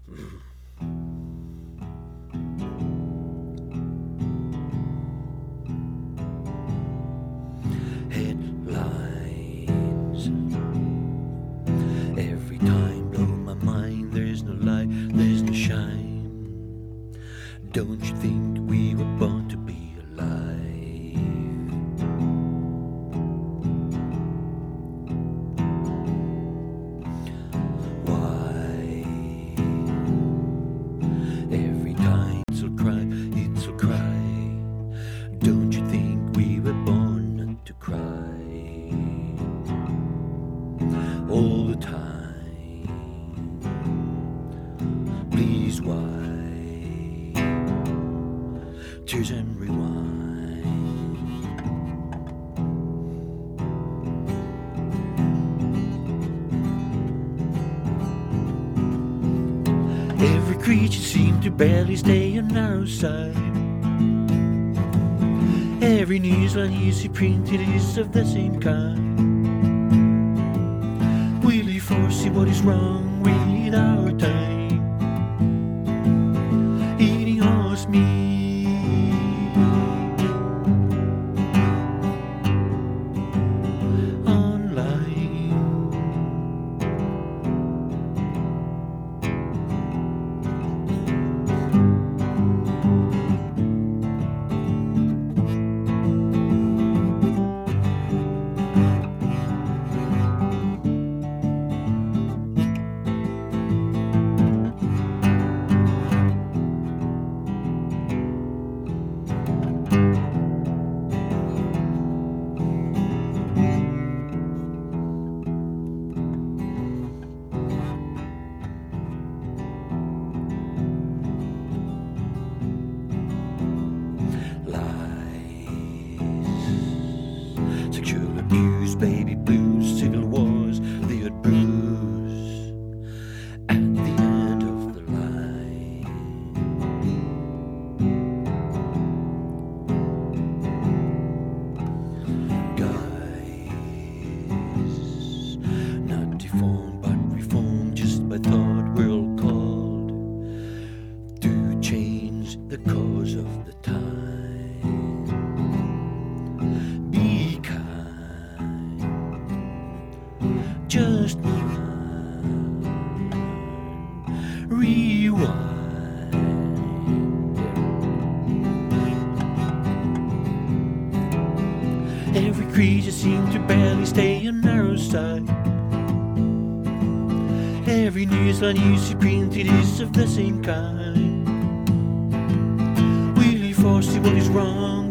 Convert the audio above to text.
Headlines. Every time blow my mind. There's no light, there's no shine. Don't you think we were born to be alive? Why? Every time it'll cry, it'll cry. Don't you think we were born not to cry? All the time. Please, why? Tears and rewind. Every creature seemed to barely stay on our side. Every newsline you see printed is of the same kind. Will you foresee what is wrong with our time? Eating horse meat. Sexual abuse, baby blues, civil wars, the odd bruise at the end of the line. Guys, not deformed but reformed just by thought. We're all called to change the course of the time. Just rewind. Every creature seemed to barely stay on our side. Every newsline you see printed is of the same kind. Will you foresee what is wrong